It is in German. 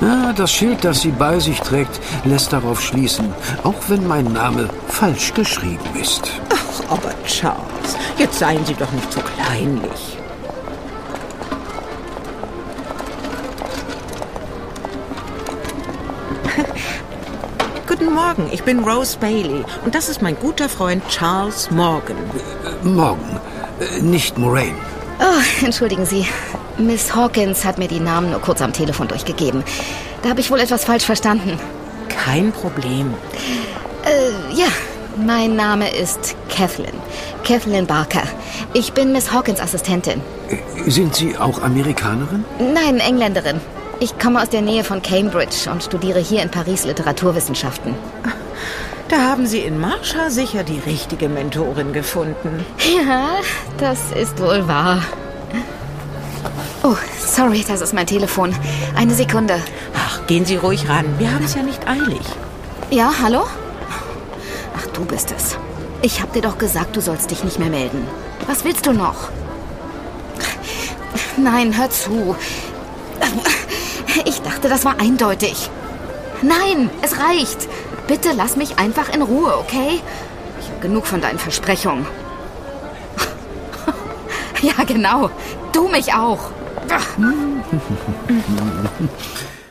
Das Schild, das sie bei sich trägt, lässt darauf schließen, auch wenn mein Name falsch geschrieben ist. Ach, aber Charles, jetzt seien Sie doch nicht so kleinlich. Guten Morgen, ich bin Rose Bailey und das ist mein guter Freund Charles Morgan. Morgan, nicht Moraine. Oh, entschuldigen Sie. Miss Hawkins hat mir die Namen nur kurz am Telefon durchgegeben. Da habe ich wohl etwas falsch verstanden. Kein Problem. Ja, mein Name ist Kathleen. Kathleen Barker. Ich bin Miss Hawkins' Assistentin. Sind Sie auch Amerikanerin? Nein, Engländerin. Ich komme aus der Nähe von Cambridge und studiere hier in Paris Literaturwissenschaften. Da haben Sie in Marsha sicher die richtige Mentorin gefunden. Ja, das ist wohl wahr. Oh, sorry, das ist mein Telefon. Eine Sekunde. Ach, gehen Sie ruhig ran. Wir haben es ja nicht eilig. Ja, hallo? Ach, du bist es. Ich hab dir doch gesagt, du sollst dich nicht mehr melden. Was willst du noch? Nein, hör zu. Ich dachte, das war eindeutig. Nein, es reicht. Bitte lass mich einfach in Ruhe, okay? Ich habe genug von deinen Versprechungen. Ja, genau. Du mich auch.